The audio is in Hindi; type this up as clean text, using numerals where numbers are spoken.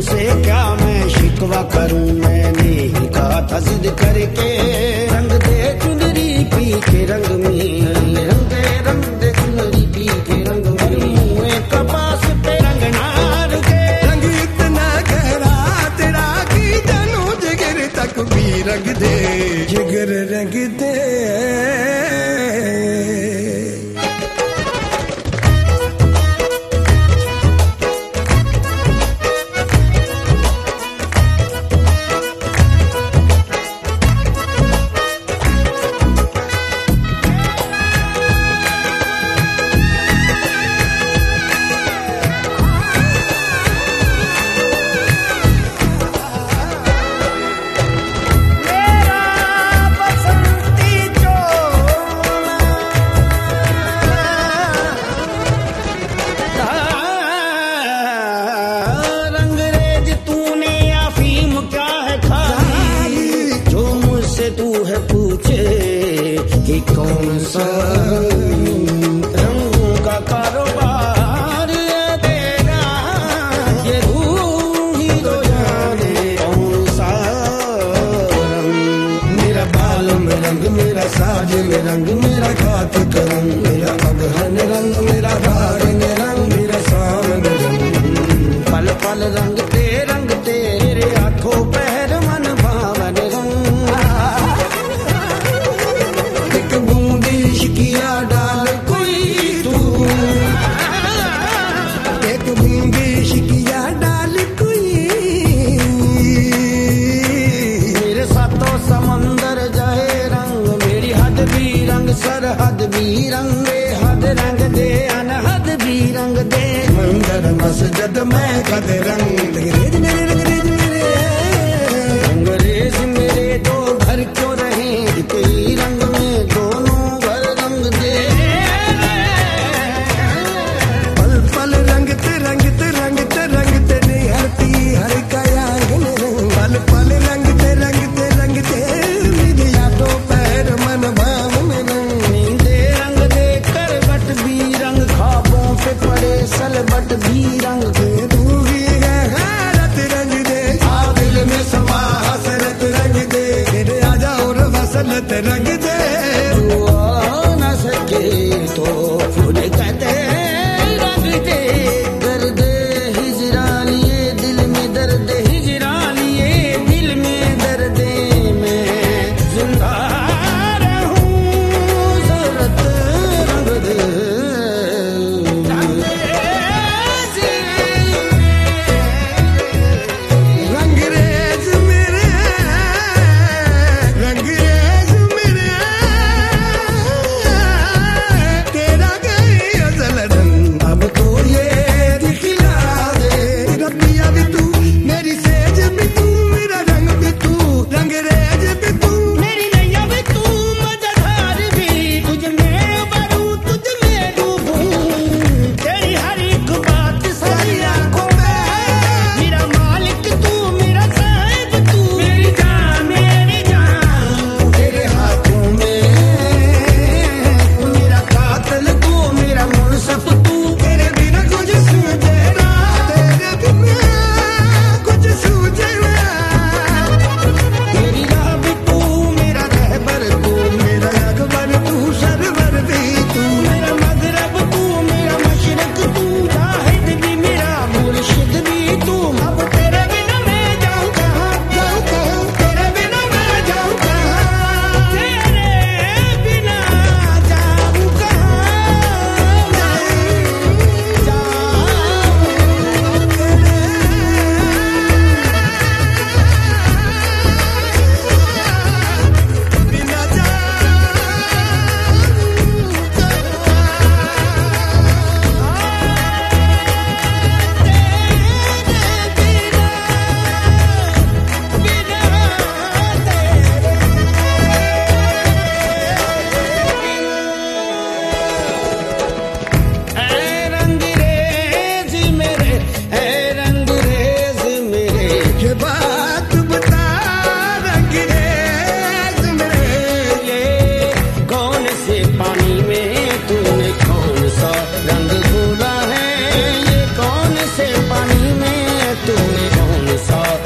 तुझसे क्या मैं शिकवा करूं, मैंने ही कहा था जिद करके रंग दे चुनरी पी के रंग में, रंग दे चुनरी पी के रंग में, कपास पे रंग ना रुके, रंग इतना गहरा तेरा की जानू जिगर तक भी रंग दे, जिगर रंग दे। कौन सा रंगों का कारोबार है तेरा, ये तू ही तो जाने कौन सा रंग। मेरा बाल में रंग, मेरा साज में रंग, मेरा घात करम, मेरा अगहन रंग, मेरा भाग में रंग, मेरा शाम में रंग, पल पल रंग तेरे आंखों पहर मन भावन रंग। किया डाल कोई तू, एक बूंदी शिकिया डाल कोई, मेरे साथों समंदर जाए रंग, मेरी हद भी रंग सरहद भी रंग, बेहद रंग दे अनहद भी रंग दे, मंदिर मस्जिद में कद रंग साथ